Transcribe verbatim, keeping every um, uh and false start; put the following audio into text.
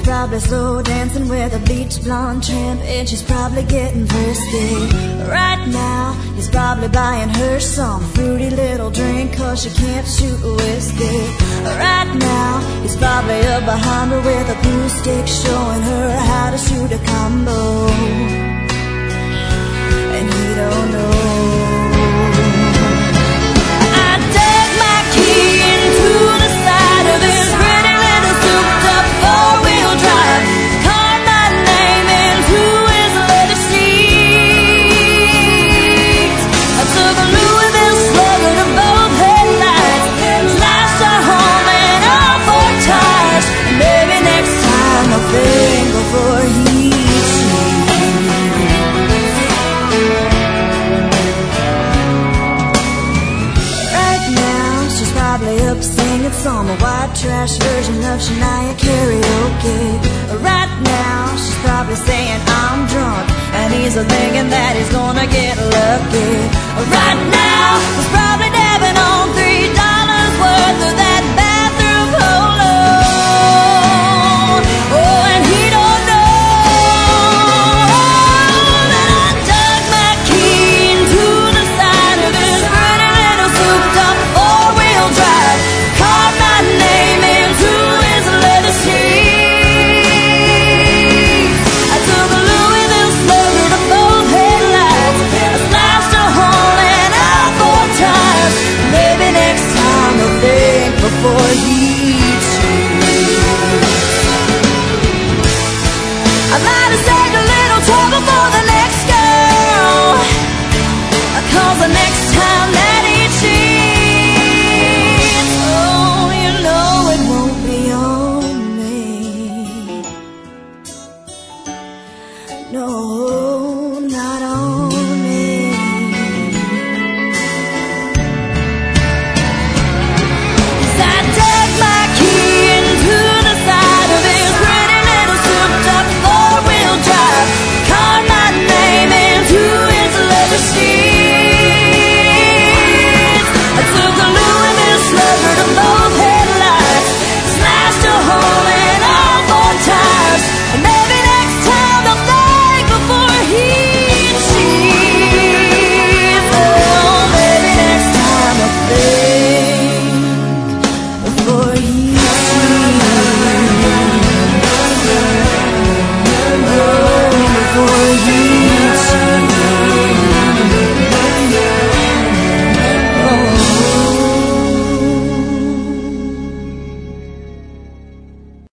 He's probably slow dancing with a bleach blonde tramp, and she's probably getting thirsty. Right now, he's probably buying her some fruity little drink, cause she can't shoot whiskey. Right now, he's probably up behind her with a pool stick, showing her how to shoot a combo. And he don't know. I dug my key into the side of his pretty little souped up four-wheel drive, carved my name into his leather seats. I took a Louisville Slugger to both headlights, slashed her home and all four tires. And maybe next time I'll think before he up singing some white trash version of Shania karaoke. Right now, she's probably saying I'm drunk, and he's thinking that he's gonna get lucky. Right now, he's probably dabbing on three dollars worth of that